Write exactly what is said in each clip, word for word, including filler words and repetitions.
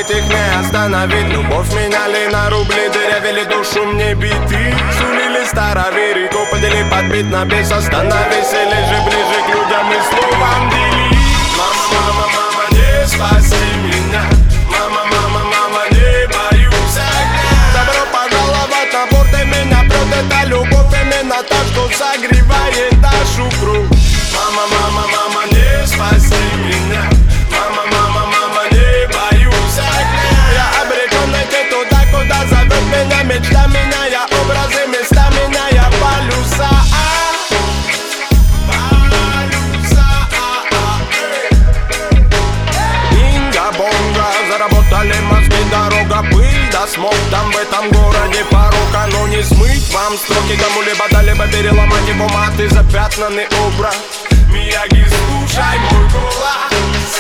ведь их не остановить. Любовь меняли на рубли, дырявили душу мне биты. Сулили староверы, копали под бит на бес. Остановись или же ближе к людям и словам дели. Мама, мама, мама, не спаси меня. Мама, мама, мама, не боюсь огня. Добро пожаловать на борт, и меня прет эта любовь. Именно та, что согревает нашу кровь. Мама, мама, мама, не спаси меня. Мама, мама, мама, не боюсь огня. Я обречен найти туда, куда зовет меня мечта. Меняя образы, места, меняя полюса. Заработали мозги, дорога, пыль, да смог там в этом городе порока. Но не смыть вам строки кому-либо, да-либо переломать его мат и запятнанный образ. Мияги, слушай мой голос.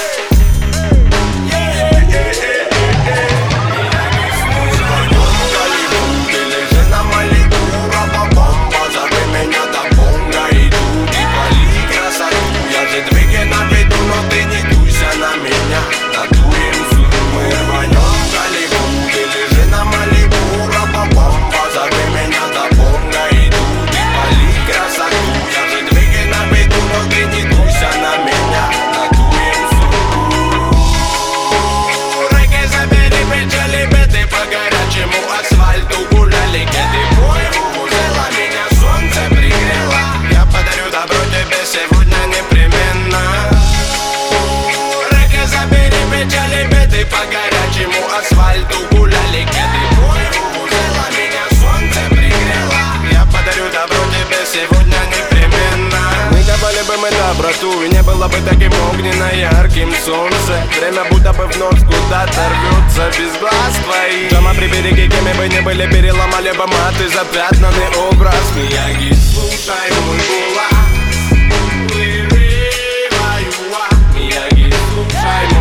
По горячему асфальту гуляли кеды. Мой вузела, меня солнце пригрело. Я подарю добро тебе сегодня непременно. Не давали бы мы доброту, и не было бы таким огненно ярким солнце. Время будто бы вновь куда-то рвется без глаз твоих. Дома при береге, кем бы не были, переломали бы маты, запятнанный образ. Мияги, слушай мой голос. Мияги, слушай мой голос.